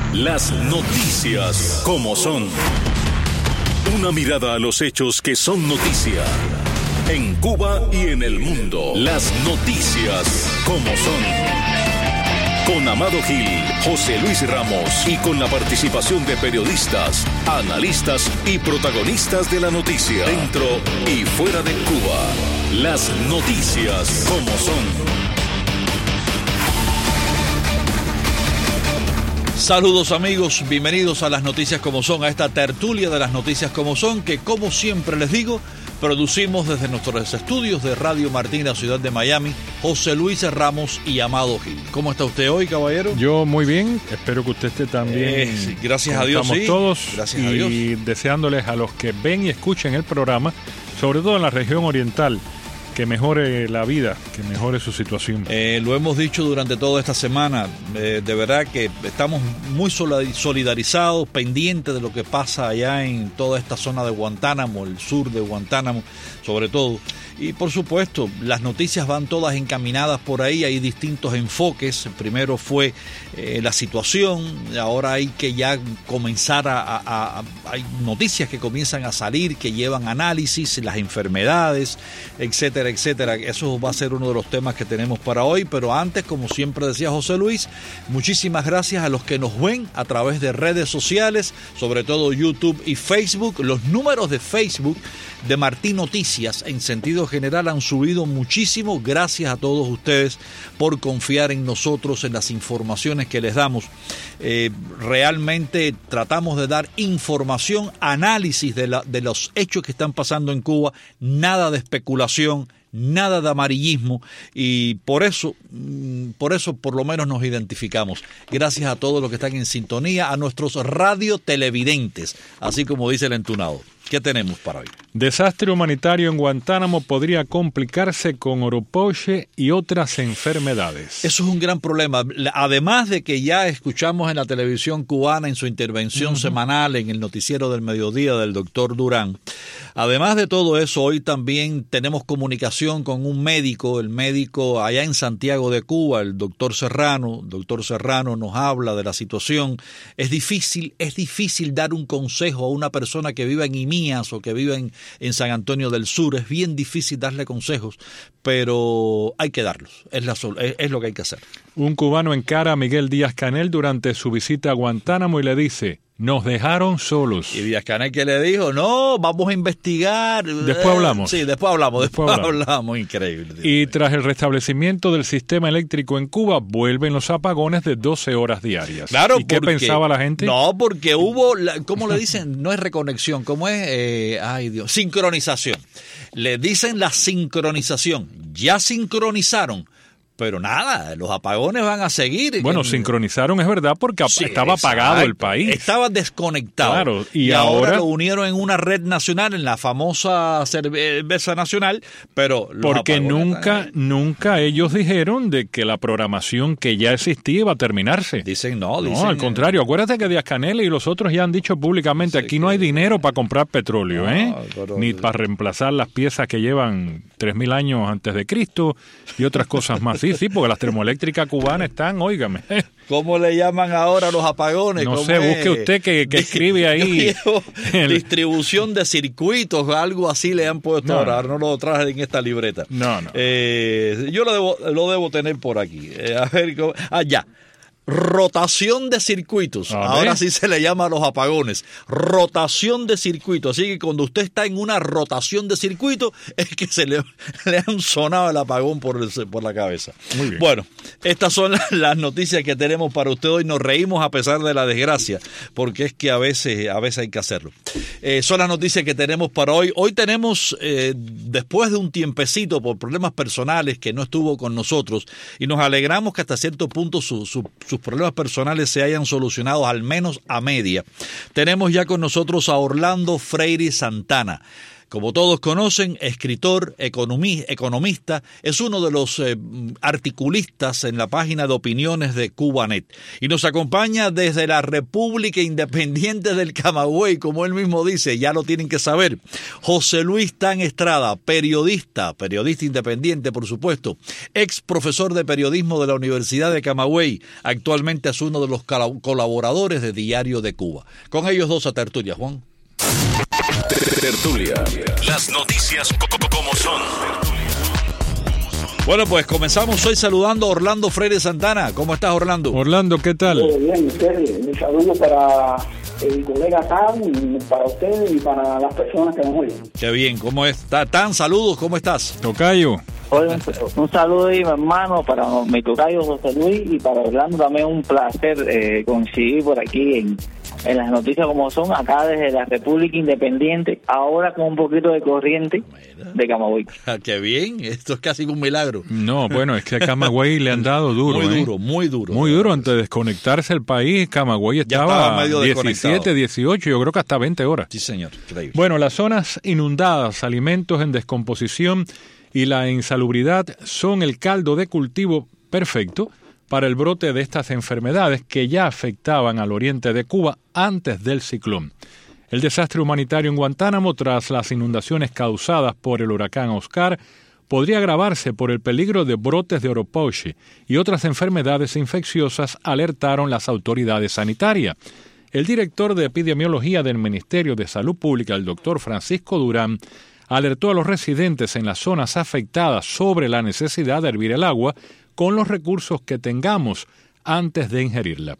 Las noticias como son. Una mirada a los hechos que son noticia. En Cuba y en el mundo. Las noticias como son. Con Amado Gil, José Luis Ramos y con la participación de periodistas, analistas y protagonistas de la noticia. Dentro y fuera de Cuba. Las noticias como son. Saludos amigos, bienvenidos a las noticias como son, a esta tertulia de las noticias como son, que como siempre les digo, producimos desde nuestros estudios de Radio Martín, la ciudad de Miami, José Luis Ramos y Amado Gil. ¿Cómo está usted hoy, caballero? Yo muy bien, espero que usted esté también. Sí, gracias a Dios, sí. Todos, gracias a Dios. Y deseándoles a los que ven y escuchen el programa, sobre todo en la región oriental, que mejore la vida, que mejore su situación. Lo hemos dicho durante toda esta semana, de verdad que estamos muy solidarizados, pendientes de lo que pasa allá en toda esta zona de Guantánamo, el sur de Guantánamo, sobre todo. Y por supuesto, las noticias van todas encaminadas por ahí, hay distintos enfoques. Primero fue la situación, ahora hay que ya comenzar hay noticias que comienzan a salir, que llevan análisis, las enfermedades, etcétera, etcétera. Eso va a ser uno de los temas que tenemos para hoy, pero antes, como siempre decía José Luis, muchísimas gracias a los que nos ven a través de redes sociales, sobre todo YouTube y Facebook. Los números de Facebook de Martín Noticias en sentido general han subido muchísimo. Gracias a todos ustedes por confiar en nosotros, en las informaciones que les damos. Realmente tratamos de dar información, análisis de los hechos que están pasando en Cuba, nada de especulación, nada de amarillismo, y por eso por lo menos nos identificamos. Gracias a todos los que están en sintonía, a nuestros radiotelevidentes, así como dice el entunado. ¿Qué tenemos para hoy? Desastre humanitario en Guantánamo podría complicarse con Oropoche y otras enfermedades. Eso es un gran problema. Además de que ya escuchamos en la televisión cubana en su intervención semanal en el noticiero del mediodía del doctor Durán. Además de todo eso, hoy también tenemos comunicación con un médico, el médico allá en Santiago de Cuba, el doctor Serrano. El doctor Serrano nos habla de la situación. Es difícil dar un consejo a una persona que vive en Imías o que vive en San Antonio del Sur. Es bien difícil darle consejos, pero hay que darlos. Es lo que hay que hacer. Un cubano encara a Miguel Díaz-Canel durante su visita a Guantánamo y le dice: nos dejaron solos. ¿Y Díaz-Canel qué le dijo? No, vamos a investigar. Después hablamos. Sí, después hablamos. Increíble. Y tras el restablecimiento del sistema eléctrico en Cuba, vuelven los apagones de 12 horas diarias. Claro. ¿Y qué pensaba la gente? No, porque hubo, ¿cómo le dicen? No es reconexión, ¿cómo es? Sincronización. Le dicen la sincronización. Ya sincronizaron. Pero nada, los apagones van a seguir. Bueno, sincronizaron, es verdad, porque estaba apagado el país. Estaba desconectado. Claro, y ahora lo unieron en una red nacional, en la famosa cerveza nacional, pero porque nunca ellos dijeron de que la programación que ya existía iba a terminarse. Dicen no, al contrario. Acuérdate que Díaz-Canel y los otros ya han dicho públicamente, aquí no hay dinero para comprar petróleo, ni para reemplazar las piezas que llevan 3.000 años antes de Cristo y otras cosas más. Sí, porque las termoeléctricas cubanas están, óigame. ¿Cómo le llaman ahora los apagones? No sé, busque usted que escribe ahí. Distribución de circuitos, algo así le han puesto ahora. No lo traje en esta libreta. No. Yo lo debo tener por aquí. A ver, ya. Rotación de circuitos. Ahora sí se le llama a los apagones. Rotación de circuitos. Así que cuando usted está en una rotación de circuito, es que se le han sonado el apagón por la cabeza. Muy bien. Bueno, estas son las noticias que tenemos para usted hoy. Nos reímos a pesar de la desgracia, porque es que a veces hay que hacerlo. Son las noticias que tenemos para hoy. Hoy tenemos, después de un tiempecito por problemas personales que no estuvo con nosotros, y nos alegramos que hasta cierto punto sus problemas personales se hayan solucionado al menos a media. Tenemos ya con nosotros a Orlando Freire Santana. Como todos conocen, escritor, economista, es uno de los articulistas en la página de opiniones de Cubanet. Y nos acompaña desde la República Independiente del Camagüey, como él mismo dice, ya lo tienen que saber. José Luis Tan Estrada, periodista independiente, por supuesto, ex profesor de periodismo de la Universidad de Camagüey, actualmente es uno de los colaboradores de Diario de Cuba. Con ellos dos a tertulia, Juan. Tertulia. Las noticias como son. Bueno, pues comenzamos hoy saludando a Orlando Freire Santana. ¿Cómo estás, Orlando? Orlando, ¿qué tal? Muy bien, ustedes. Un saludo para el colega Tan, para ustedes y para las personas que nos oyen. Qué bien, ¿cómo está? Tan, saludos, ¿cómo estás? Tocayo. Oye, un saludo ahí, mi hermano, para mi tocayo José Luis, y para Orlando también un placer coincidir por aquí en las noticias como son, acá desde la República Independiente, ahora con un poquito de corriente de Camagüey. Qué bien, esto es casi un milagro. No, bueno, es que a Camagüey le han dado duro. Muy duro. Muy duro, antes de desconectarse el país, Camagüey estaba medio 17, 18, yo creo que hasta 20 horas. Sí, señor, increíble. Bueno, las zonas inundadas, alimentos en descomposición y la insalubridad son el caldo de cultivo perfecto para el brote de estas enfermedades que ya afectaban al oriente de Cuba antes del ciclón. El desastre humanitario en Guantánamo, tras las inundaciones causadas por el huracán Oscar, podría agravarse por el peligro de brotes de oropouche y otras enfermedades infecciosas, alertaron las autoridades sanitarias. El director de epidemiología del Ministerio de Salud Pública, el doctor Francisco Durán, alertó a los residentes en las zonas afectadas sobre la necesidad de hervir el agua con los recursos que tengamos antes de ingerirla.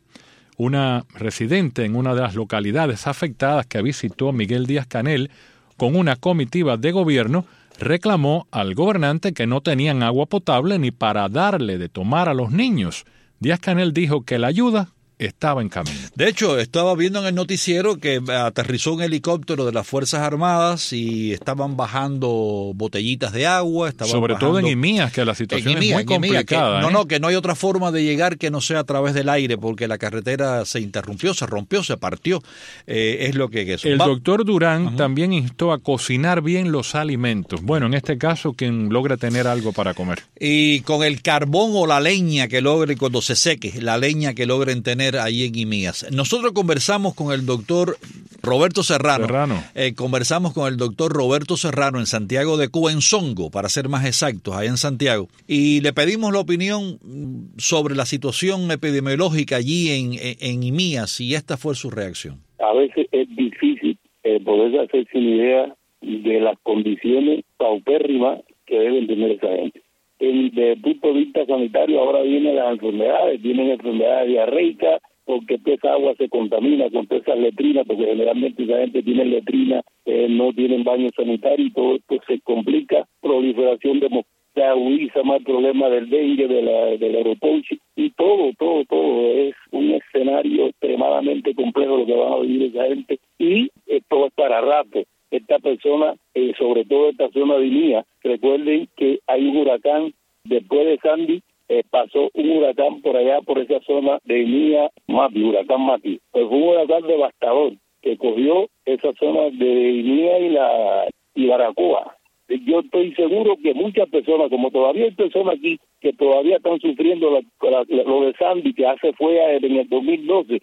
Una residente en una de las localidades afectadas que visitó Miguel Díaz-Canel con una comitiva de gobierno reclamó al gobernante que no tenían agua potable ni para darle de tomar a los niños. Díaz-Canel dijo que la ayuda estaba en camino. De hecho, estaba viendo en el noticiero que aterrizó un helicóptero de las Fuerzas Armadas y estaban bajando botellitas de agua. Sobre todo en Imías, que la situación es muy complicada. Que no hay otra forma de llegar que no sea a través del aire, porque la carretera se interrumpió, se rompió, se partió. Es lo que es. El doctor Durán también instó a cocinar bien los alimentos. Bueno, en este caso, quien logre tener algo para comer. Y con el carbón o la leña que logren, cuando se seque, la leña que logren tener ahí en Imías. Nosotros conversamos con el doctor Roberto Serrano. Conversamos con el doctor Roberto Serrano en Santiago de Cuba, en Songo, para ser más exactos, allá en Santiago. Y le pedimos la opinión sobre la situación epidemiológica allí en Imías, y esta fue su reacción. A veces es difícil poder hacerse una idea de las condiciones paupérrimas que deben tener esa gente. Desde el punto de vista sanitario, ahora vienen las enfermedades, vienen enfermedades diarreicas, porque toda esa agua se contamina con todas esas letrinas, porque generalmente esa gente tiene letrina, no tienen baño sanitario, y todo esto se complica, proliferación de mosquitos, se agudiza más el problema del dengue, del oropouche, y todo es un escenario extremadamente complejo lo que van a vivir esa gente, y esto es para rato. Esta persona, sobre todo esta zona de Imías, recuerden que hay un huracán, después de Sandy, pasó un huracán por allá, por esa zona de Imías, huracán Mati. Pues fue un huracán devastador, que cogió esa zona de Imías y Baracoa. Yo estoy seguro que muchas personas, como todavía hay personas aquí que todavía están sufriendo lo de Sandy, que fue en el 2012,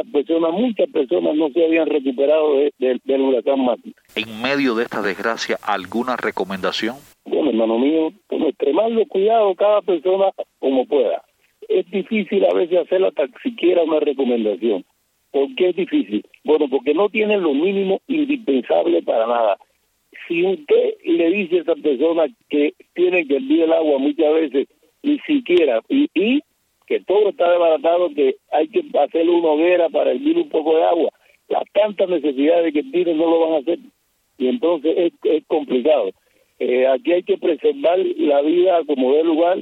muchas personas no se habían recuperado del huracán Mati. En medio de esta desgracia, ¿alguna recomendación? Bueno, hermano mío, extremar los cuidados cada persona como pueda. Es difícil a veces hacer hasta siquiera una recomendación. ¿Por qué es difícil? Bueno, porque no tienen lo mínimo indispensable para nada. Si usted le dice a esa persona que tiene que hervir el agua muchas veces, ni siquiera, y que todo está desbaratado, que hay que hacer una hoguera para hervir un poco de agua, las tantas necesidades que tienen no lo van a hacer, y entonces es complicado. Aquí hay que preservar la vida como dé lugar,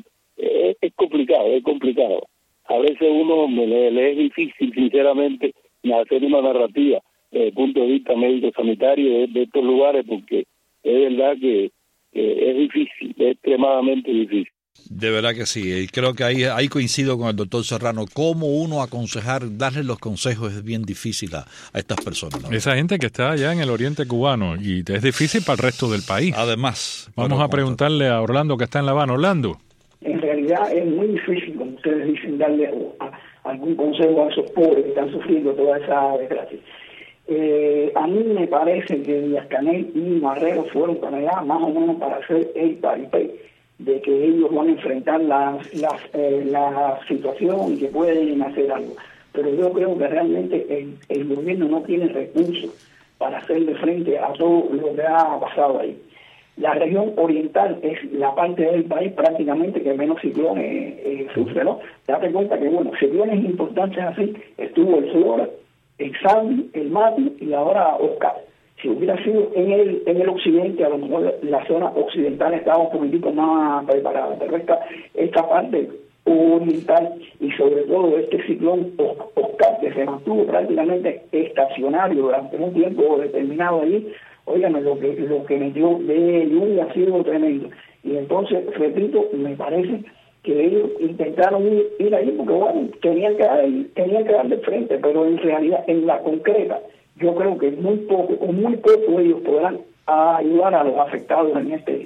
es complicado. A veces uno le es difícil, sinceramente, hacer una narrativa desde el punto de vista médico-sanitario de estos lugares, porque es verdad que es difícil, es extremadamente difícil. De verdad que sí, y creo que ahí coincido con el doctor Serrano. Cómo uno aconsejar, darle los consejos es bien difícil a estas personas, ¿no? Esa gente que está allá en el oriente cubano, y es difícil para el resto del país. Además. Vamos a preguntarle a Orlando, que está en La Habana. Orlando. En realidad es muy difícil, como ustedes dicen, darle algún consejo a esos pobres que están sufriendo toda esa desgracia. A mí me parece que Díaz-Canel y Marrero fueron para allá más o menos para hacer el paripé de que ellos van a enfrentar la situación y que pueden hacer algo. Pero yo creo que realmente el gobierno no tiene recursos para hacerle frente a todo lo que ha pasado ahí. La región oriental es la parte del país prácticamente que menos ciclones sufre, ¿no? Date cuenta que, bueno, ciclones importantes así, estuvo el Flora, el Sandy, el Mati y ahora Oscar. Si hubiera sido en el occidente, a lo mejor la zona occidental estaba un poquitico más preparada, pero esta parte oriental y sobre todo este ciclón Oscar, que se mantuvo prácticamente estacionario durante un tiempo determinado allí, óigame, lo que me dio de lluvia ha sido tremendo. Y entonces, repito, me parece que ellos intentaron ir ahí porque, bueno, tenían que dar de frente, pero en realidad, en la concreta, yo creo que muy poco ellos podrán ayudar a los afectados con este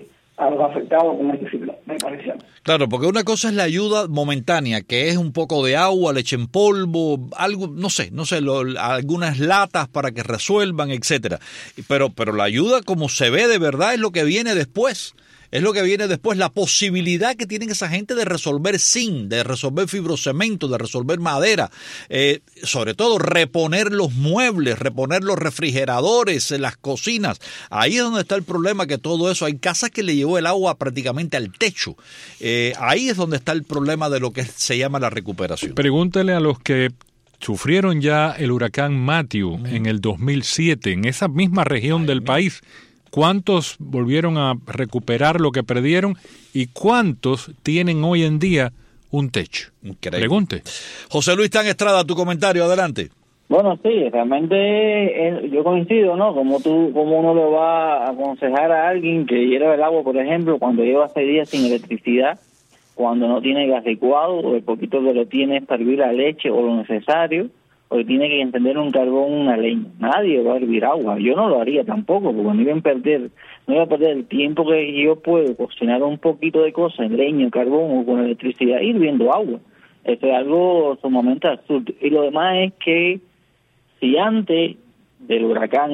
ciclo, me parece. Claro, porque una cosa es la ayuda momentánea, que es un poco de agua, leche en polvo, algo, no sé, algunas latas para que resuelvan, etcétera. Pero la ayuda, como se ve de verdad, es lo que viene después. Es lo que viene después, la posibilidad que tienen esa gente de resolver zinc, de resolver fibrocemento, de resolver madera, sobre todo reponer los muebles, reponer los refrigeradores, las cocinas. Ahí es donde está el problema, que todo eso, hay casas que le llevó el agua prácticamente al techo. Ahí es donde está el problema de lo que se llama la recuperación. Pregúntele a los que sufrieron ya el huracán Matthew en el 2007, en esa misma región del país. ¿Cuántos volvieron a recuperar lo que perdieron y cuántos tienen hoy en día un techo? Increíble. Pregunte. José Luis Tan Estrada, tu comentario, adelante. Bueno, sí, realmente yo coincido, ¿no? Como uno le va a aconsejar a alguien que hierve el agua, por ejemplo, cuando lleva 6 días sin electricidad, cuando no tiene gas licuado, o el poquito que lo tiene es para hervir la leche o lo necesario, o tiene que encender un carbón, una leña. Nadie va a hervir agua. Yo no lo haría tampoco, porque no iba a perder el tiempo que yo puedo cocinar un poquito de cosas en leña, carbón o con electricidad hirviendo agua. Eso es algo sumamente absurdo. Y lo demás es que si antes del huracán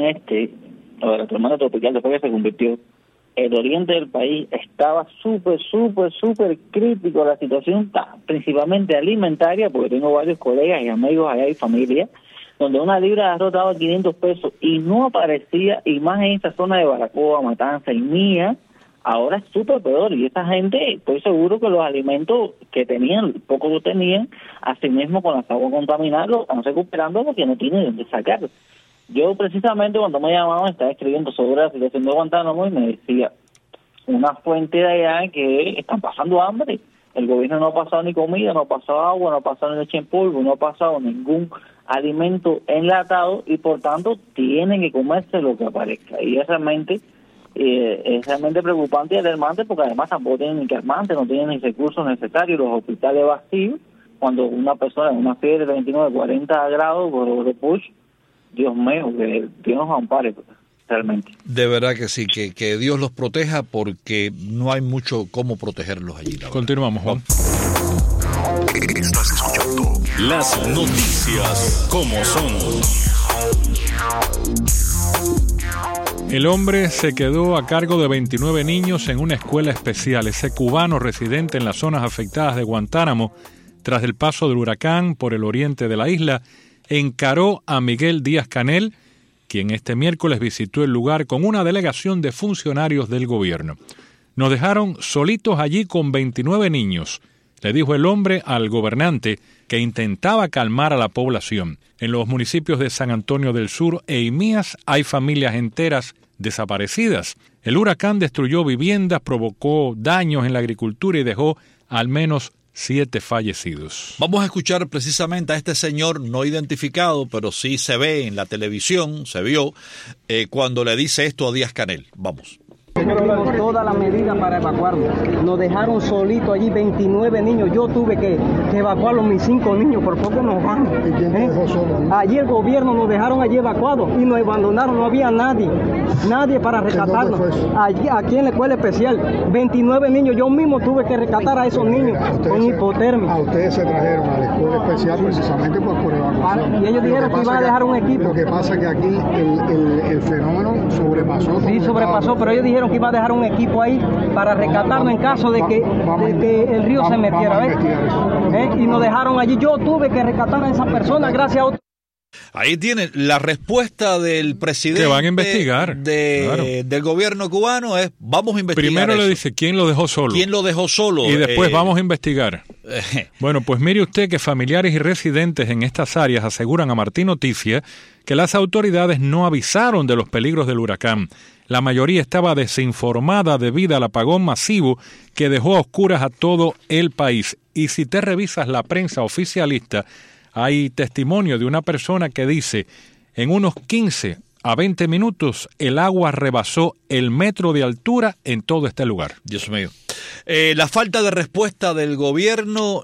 o de la tormenta tropical, después que se convirtió, el oriente del país estaba súper crítico la situación, principalmente alimentaria, porque tengo varios colegas y amigos allá y familia, donde una libra de arroz estaba a 500 pesos y no aparecía, y más en esa zona de Baracoa, Matanza y Mía, ahora es súper peor. Y esa gente, estoy seguro que los alimentos que tenían, poco lo tenían, así mismo con las aguas contaminadas, lo están recuperando porque no tienen de dónde sacarlo. Yo precisamente cuando me llamaban estaba escribiendo sobre la situación de Guantánamo y me decía una fuente de allá que están pasando hambre. El gobierno no ha pasado ni comida, no ha pasado agua, no ha pasado ni leche en polvo, no ha pasado ningún alimento enlatado y por tanto tienen que comerse lo que aparezca. Y es realmente preocupante y alarmante porque además tampoco tienen ni calmante, no tienen ni recursos necesarios, los hospitales vacíos, cuando una persona en una fiebre de 29, 40 grados por de push. Dios mío, que Dios nos ampare realmente. De verdad que sí, que Dios los proteja porque no hay mucho cómo protegerlos allí. Continuamos, Juan. Estás escuchando las noticias como son. El hombre se quedó a cargo de 29 niños en una escuela especial. Ese cubano residente en las zonas afectadas de Guantánamo, tras el paso del huracán por el oriente de la isla, encaró a Miguel Díaz-Canel, quien este miércoles visitó el lugar con una delegación de funcionarios del gobierno. Nos dejaron solitos allí con 29 niños, le dijo el hombre al gobernante, que intentaba calmar a la población. En los municipios de San Antonio del Sur e Imías hay familias enteras desaparecidas. El huracán destruyó viviendas, provocó daños en la agricultura y dejó al menos 7 fallecidos. Vamos a escuchar precisamente a este señor no identificado, pero sí se ve en la televisión, se vio, cuando le dice esto a Díaz-Canel. Vamos. Tuvimos toda la medida para evacuarnos. Nos dejaron solitos allí 29 niños. Yo tuve que evacuar mis 5 niños, por poco nos van. ¿Y quién te dejó solo? Allí el gobierno nos dejaron allí evacuados y nos abandonaron. No había nadie para rescatarnos. Allí, aquí en la escuela especial, 29 niños. Yo mismo tuve que rescatar a esos niños con hipotermia. A ustedes se trajeron a la escuela especial precisamente por evacuación. Y ellos dijeron que iban a dejar un equipo. Lo que pasa es que aquí el fenómeno sobrepasó. Sí, sobrepasó, pero ellos dijeron que iba a dejar un equipo ahí para rescatarnos en caso de que el río se metiera. Y nos dejaron allí. Yo tuve que rescatar a esa persona gracias a otro. Ahí tienen la respuesta del presidente que van a investigar del gobierno cubano es vamos a investigar. Primero le dice quién lo dejó solo. ¿Quién lo dejó solo? Y después vamos a investigar. Bueno, pues mire usted que familiares y residentes en estas áreas aseguran a Martín Noticias que las autoridades no avisaron de los peligros del huracán. La mayoría estaba desinformada debido al apagón masivo que dejó a oscuras a todo el país. Y si te revisas la prensa oficialista, hay testimonio de una persona que dice, en unos 15 a 20 minutos el agua rebasó el metro de altura en todo este lugar. Dios mío. La falta de respuesta del gobierno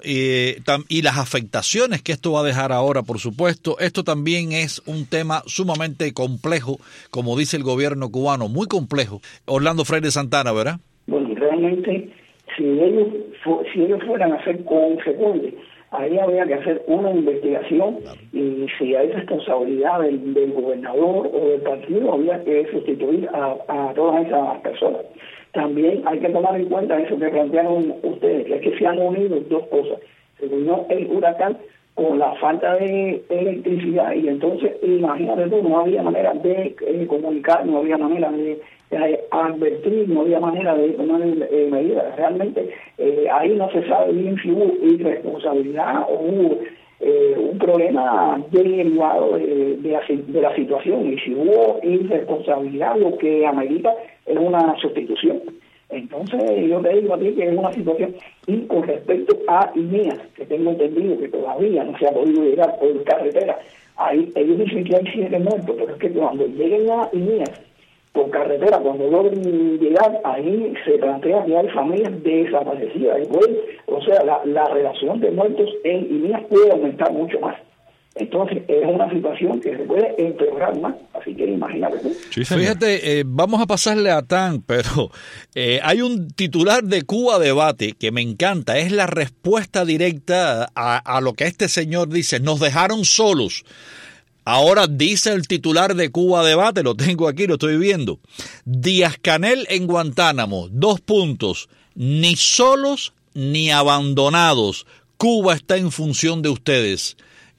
y las afectaciones que esto va a dejar ahora, por supuesto, esto también es un tema sumamente complejo, como dice el gobierno cubano, muy complejo. Orlando Freire Santana, ¿verdad? Bueno, realmente, si ellos fueran a ser consecuentes, ahí habría que hacer una investigación y si hay responsabilidad del gobernador o del partido, habría que sustituir a todas esas personas. También hay que tomar en cuenta eso que plantearon ustedes, que es que se han unido dos cosas. Se unió el huracán con la falta de electricidad y entonces, imagínate tú, no había manera de comunicar, no había manera de advertir, no había manera de tomar medidas. Realmente ahí no se sabe bien si hubo irresponsabilidad o hubo un problema derivado de la situación, y si hubo irresponsabilidad lo que amerita es una sustitución. Entonces yo te digo a ti que es una situación, y con respecto a INEAS, que tengo entendido que todavía no se ha podido llegar por carretera, ahí ellos dicen que hay 7 muertos, pero es que cuando lleguen a INEAS por carretera, cuando logren llegar, ahí se plantea que hay familias desaparecidas. O sea, la relación de muertos en INEAS puede aumentar mucho más. Entonces, es una situación que se puede empeorar más. Así que imagínate tú. Sí, fíjate, vamos a pasarle a Tan, pero hay un titular de Cuba Debate que me encanta. Es la respuesta directa a lo que este señor dice. Nos dejaron solos. Ahora dice el titular de Cuba Debate, lo tengo aquí, lo estoy viendo. Díaz-Canel en Guantánamo, 2 puntos. Ni solos ni abandonados. Cuba está en función de ustedes.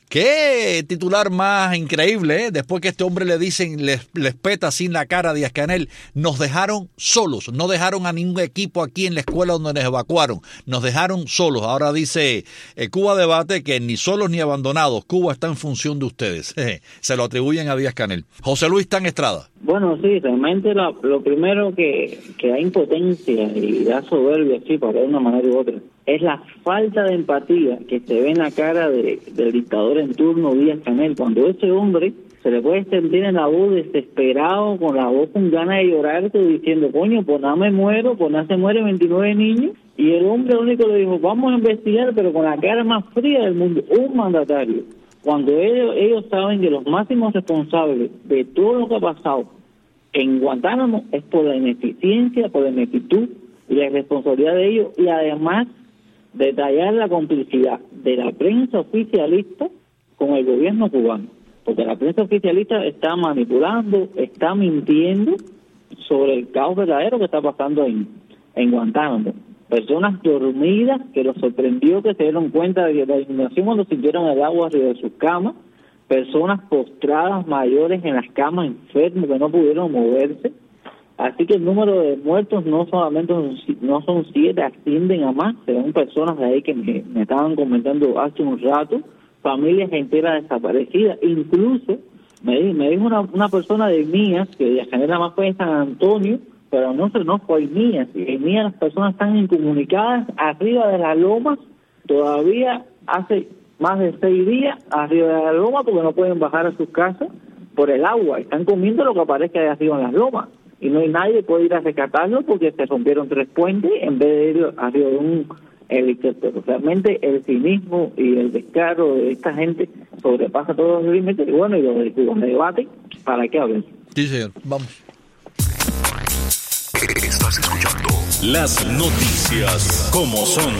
Qué titular más increíble, ¿eh? Después que este hombre le dicen, les peta sin la cara a Díaz-Canel, nos dejaron solos, no dejaron a ningún equipo aquí en la escuela donde nos evacuaron, nos dejaron solos. Ahora dice Cuba Debate que ni solos ni abandonados, Cuba está en función de ustedes. Se lo atribuyen a Díaz-Canel. José Luis Tan Estrada. Bueno, sí, realmente lo primero que da impotencia y da soberbia, sí, para una manera u otra, es la falta de empatía que se ve en la cara del dictador en turno, Díaz-Canel, cuando ese hombre se le puede sentir en la voz desesperado, con la voz con ganas de llorar, diciendo, coño, pues nada me muero, pues nada se mueren 29 niños, y el hombre único le dijo, vamos a investigar, pero con la cara más fría del mundo, un mandatario. Cuando ellos saben que los máximos responsables de todo lo que ha pasado en Guantánamo es por la ineficiencia, por la ineptitud y la irresponsabilidad de ellos, y además detallar la complicidad de la prensa oficialista con el gobierno cubano, porque la prensa oficialista está manipulando, está mintiendo sobre el caos verdadero que está pasando en Guantánamo. Personas dormidas que los sorprendió que se dieron cuenta de la inundación cuando sintieron el agua arriba de sus camas, personas postradas mayores en las camas, enfermos que no pudieron moverse. Así que el número de muertos no son 7, ascienden a más. Serán personas de ahí que me estaban comentando hace un rato, familias enteras desaparecidas. Incluso me dijo una persona de Mías, que de Janela más fue en San Antonio, pero no fue en Mías. En Mías las personas están incomunicadas arriba de las lomas, todavía hace más de 6 días arriba de la loma, porque no pueden bajar a sus casas por el agua. Están comiendo lo que aparezca de arriba en las lomas. y no hay nadie que pueda ir a rescatarlo porque se rompieron 3 puentes en vez de ir arriba de un helicóptero. Realmente el cinismo y el descaro de esta gente sobrepasa todos los límites, y bueno, y los de Cuba debate, ¿para qué hablar? Sí, señor, vamos. Estás escuchando las noticias como son.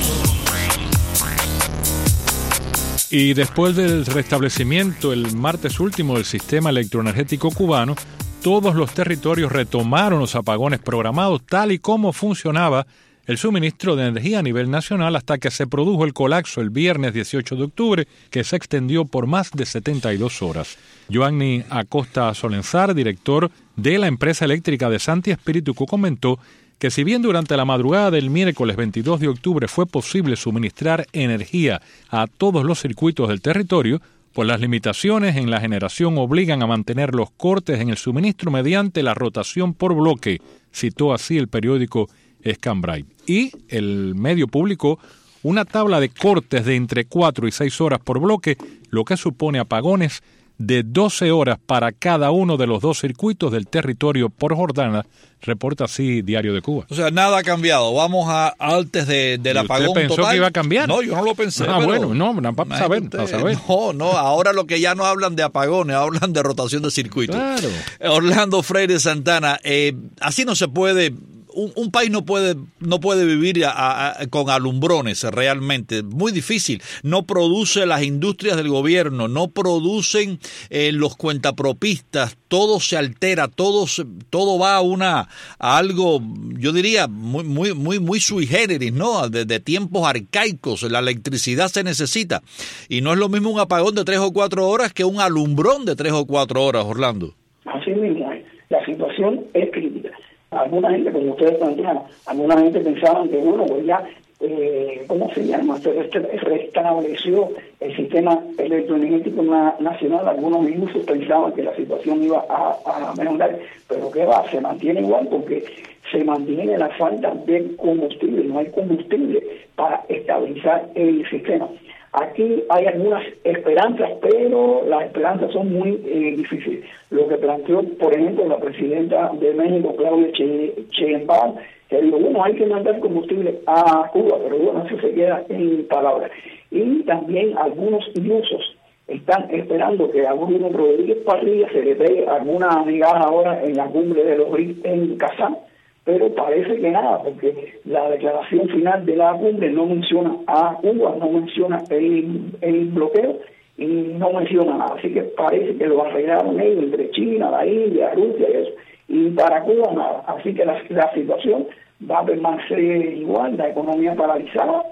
Y después del restablecimiento el martes último del sistema electroenergético cubano, todos los territorios retomaron los apagones programados tal y como funcionaba el suministro de energía a nivel nacional hasta que se produjo el colapso el viernes 18 de octubre, que se extendió por más de 72 horas. Joanny Acosta Solenzar, director de la empresa eléctrica de Santi Espíritu, comentó que si bien durante la madrugada del miércoles 22 de octubre fue posible suministrar energía a todos los circuitos del territorio, pues las limitaciones en la generación obligan a mantener los cortes en el suministro mediante la rotación por bloque, citó así el periódico Escambray. Y el medio publicó una tabla de cortes de entre 4 y 6 horas por bloque, lo que supone apagones de 12 horas para cada uno de los 2 circuitos del territorio por jornada, reporta así Diario de Cuba. O sea, nada ha cambiado. Vamos a antes del apagón total. ¿Usted pensó que iba a cambiar? No, yo no lo pensé. Bueno, no, para saber. No, ahora lo que ya no hablan de apagones, hablan de rotación de circuitos. Claro. Orlando Freire Santana, así no se puede. Un país no puede vivir con alumbrones realmente, muy difícil. No produce las industrias del gobierno, no producen los cuentapropistas, todo se altera, todo va a algo, yo diría, muy sui generis, ¿no? De tiempos arcaicos. La electricidad se necesita y no es lo mismo un apagón de 3 o 4 horas que un alumbrón de 3 o 4 horas, Orlando. Así mismo es. La situación es crítica. Alguna gente, como ustedes plantean, alguna gente pensaba que, bueno, pues ya, ¿cómo se llama? Se restableció el sistema electroenergético nacional. Algunos mismos pensaban que la situación iba a mejorar, pero ¿qué va? Se mantiene igual porque se mantiene la falta de combustible, no hay combustible para estabilizar el sistema. Aquí hay algunas esperanzas, pero las esperanzas son muy difíciles. Lo que planteó, por ejemplo, la presidenta de México, Claudia Sheinbaum, que dijo, bueno, hay que mandar combustible a Cuba, pero bueno, eso se queda en palabras. Y también algunos ilusos están esperando que a Bruno Rodríguez Parrilla se le dé alguna migaja ahora en la cumbre de los BRICS en Kazán, pero parece que nada, porque la declaración final de la cumbre no menciona a Cuba, no menciona el bloqueo y no menciona nada. Así que parece que lo arreglaron ellos entre China, la India, Rusia y eso. Y para Cuba nada. Así que la situación va a permanecer igual, la economía paralizada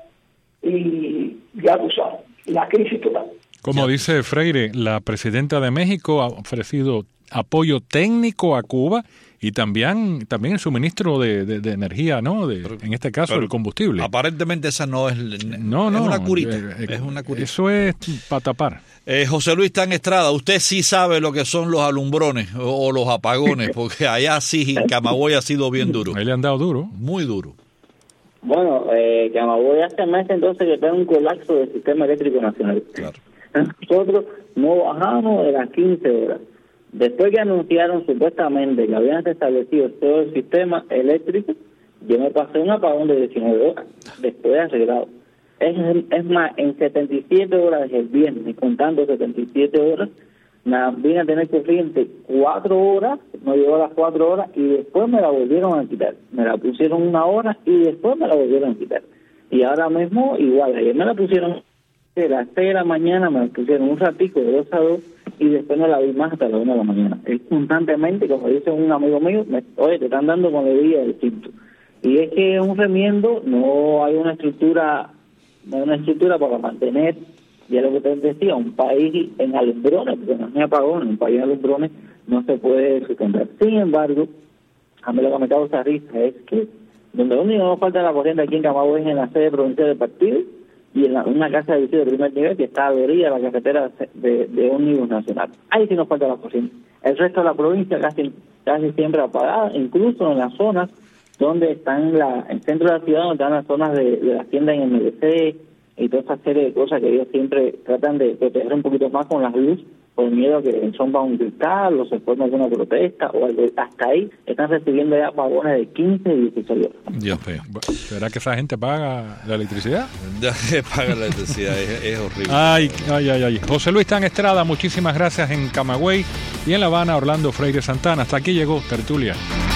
y ya tú sabes, la crisis total. Como dice Freire, la presidenta de México ha ofrecido apoyo técnico a Cuba y también el suministro de energía, ¿no? En este caso, el combustible. Aparentemente esa no es... No, es una curita. Es una curita. Eso es para tapar. José Luis Tan Estrada, usted sí sabe lo que son los alumbrones o los apagones, porque allá sí, en Camagüey ha sido bien duro. Ahí le han dado duro. Muy duro. Bueno, Camagüey hace meses entonces que está en un colapso del sistema eléctrico nacional. Claro. Nosotros no bajamos de las 15 horas. Después que anunciaron supuestamente que habían restablecido todo el sistema eléctrico, yo me pasé un apagón de 19 horas, después de arreglado. Es más, en 77 horas desde el viernes, contando 77 horas, vine a tener corriente 4 horas, no llegó a las 4 horas, y después me la volvieron a quitar. Me la pusieron 1 hora y después me la volvieron a quitar. Y ahora mismo, igual, ayer me la pusieron de las 6 de la mañana, me la pusieron un ratico de 2 a 2, y después no la vi más hasta las 1 de la mañana. Es constantemente, como dice un amigo mío, oye, te están dando con el día distinto. Y es que es un remiendo, no hay una estructura para mantener, ya lo que te decía, un país en alumbrones, porque no es apagón, un país en alumbrones no se puede sustentar. Sin embargo, a mí lo que me causa risa es que donde lo único que nos falta la corriente aquí en Camagüey es en la sede provincial del partido y en una casa de servicio de primer nivel que está adherida a la carretera de ómnibus nacional. Ahí sí nos falta la corriente. El resto de la provincia casi siempre apagada, incluso en las zonas donde están el centro de la ciudad, donde están las zonas de las tiendas en MDC y toda esa serie de cosas que ellos siempre tratan de proteger un poquito más con las luces, por miedo a que rompan un cristal o se forme alguna protesta o algo. Hasta ahí están recibiendo ya apagones de 15 y 16 horas. Dios mío. ¿Será que esa gente paga la electricidad? Paga la electricidad, es horrible. Ay. José Luis Tan Estrada, muchísimas gracias en Camagüey, y en La Habana, Orlando Freire Santana. Hasta aquí llegó Tertulia.